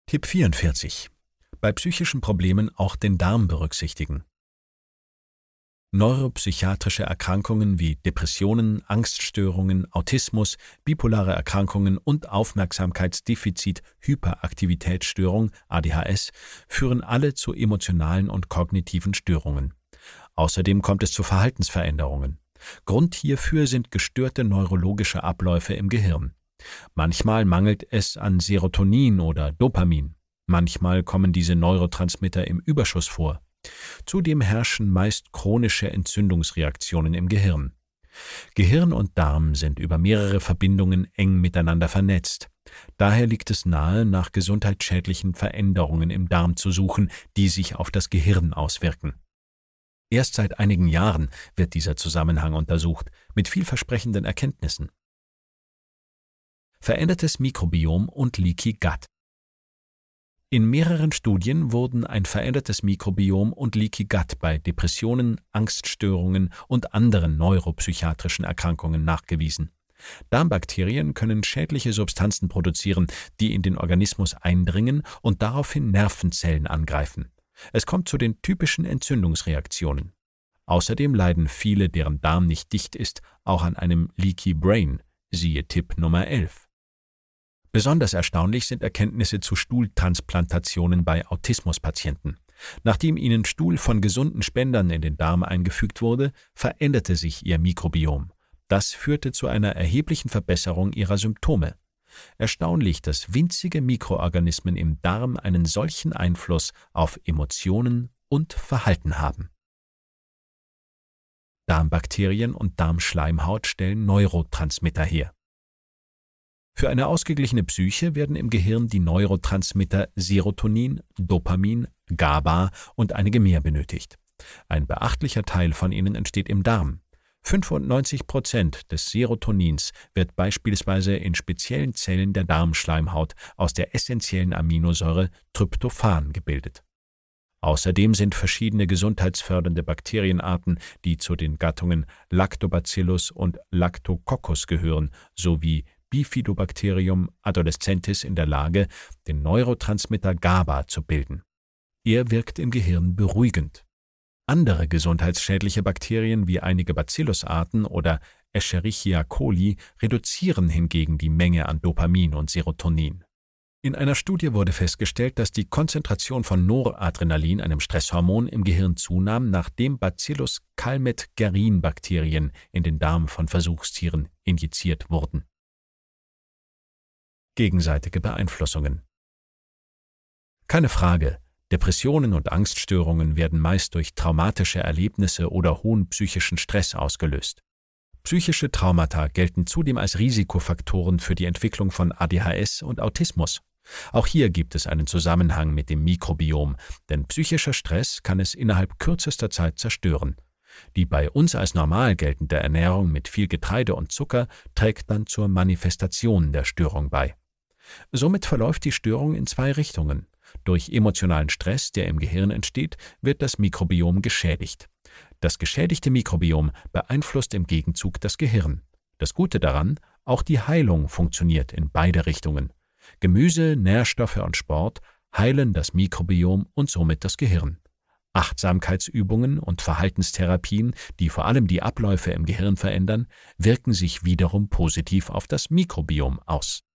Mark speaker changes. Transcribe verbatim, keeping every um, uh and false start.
Speaker 1: Tipp vierundvierzig. Bei psychischen Problemen auch den Darm berücksichtigen. Neuropsychiatrische Erkrankungen wie Depressionen, Angststörungen, Autismus, bipolare Erkrankungen und Aufmerksamkeitsdefizit-Hyperaktivitätsstörung A D H S führen alle zu emotionalen und kognitiven Störungen. Außerdem kommt es zu Verhaltensveränderungen. Grund hierfür sind gestörte neurologische Abläufe im Gehirn. Manchmal mangelt es an Serotonin oder Dopamin. Manchmal kommen diese Neurotransmitter im Überschuss vor. Zudem herrschen meist chronische Entzündungsreaktionen im Gehirn. Gehirn und Darm sind über mehrere Verbindungen eng miteinander vernetzt. Daher liegt es nahe, nach gesundheitsschädlichen Veränderungen im Darm zu suchen, die sich auf das Gehirn auswirken. Erst seit einigen Jahren wird dieser Zusammenhang untersucht, mit vielversprechenden Erkenntnissen. Verändertes Mikrobiom und Leaky Gut. In mehreren Studien wurden ein verändertes Mikrobiom und Leaky Gut bei Depressionen, Angststörungen und anderen neuropsychiatrischen Erkrankungen nachgewiesen. Darmbakterien können schädliche Substanzen produzieren, die in den Organismus eindringen und daraufhin Nervenzellen angreifen. Es kommt zu den typischen Entzündungsreaktionen. Außerdem leiden viele, deren Darm nicht dicht ist, auch an einem Leaky Brain, siehe Tipp Nummer elf. Besonders erstaunlich sind Erkenntnisse zu Stuhltransplantationen bei Autismuspatienten. Nachdem ihnen Stuhl von gesunden Spendern in den Darm eingefügt wurde, veränderte sich ihr Mikrobiom. Das führte zu einer erheblichen Verbesserung ihrer Symptome. Erstaunlich, dass winzige Mikroorganismen im Darm einen solchen Einfluss auf Emotionen und Verhalten haben. Darmbakterien und Darmschleimhaut stellen Neurotransmitter her. Für eine ausgeglichene Psyche werden im Gehirn die Neurotransmitter Serotonin, Dopamin, GABA und einige mehr benötigt. Ein beachtlicher Teil von ihnen entsteht im Darm. fünfundneunzig Prozent des Serotonins wird beispielsweise in speziellen Zellen der Darmschleimhaut aus der essentiellen Aminosäure Tryptophan gebildet. Außerdem sind verschiedene gesundheitsfördernde Bakterienarten, die zu den Gattungen Lactobacillus und Lactococcus gehören, sowie Bifidobacterium adolescentis in der Lage, den Neurotransmitter GABA zu bilden. Er wirkt im Gehirn beruhigend. Andere gesundheitsschädliche Bakterien wie einige Bacillusarten oder Escherichia coli reduzieren hingegen die Menge an Dopamin und Serotonin. In einer Studie wurde festgestellt, dass die Konzentration von Noradrenalin, einem Stresshormon, im Gehirn zunahm, nachdem Bacillus Calmette-Guerin-Bakterien in den Darm von Versuchstieren injiziert wurden. Gegenseitige Beeinflussungen. Keine Frage, Depressionen und Angststörungen werden meist durch traumatische Erlebnisse oder hohen psychischen Stress ausgelöst. Psychische Traumata gelten zudem als Risikofaktoren für die Entwicklung von A D H S und Autismus. Auch hier gibt es einen Zusammenhang mit dem Mikrobiom, denn psychischer Stress kann es innerhalb kürzester Zeit zerstören. Die bei uns als normal geltende Ernährung mit viel Getreide und Zucker trägt dann zur Manifestation der Störung bei. Somit verläuft die Störung in zwei Richtungen. Durch emotionalen Stress, der im Gehirn entsteht, wird das Mikrobiom geschädigt. Das geschädigte Mikrobiom beeinflusst im Gegenzug das Gehirn. Das Gute daran, auch die Heilung funktioniert in beide Richtungen. Gemüse, Nährstoffe und Sport heilen das Mikrobiom und somit das Gehirn. Achtsamkeitsübungen und Verhaltenstherapien, die vor allem die Abläufe im Gehirn verändern, wirken sich wiederum positiv auf das Mikrobiom aus.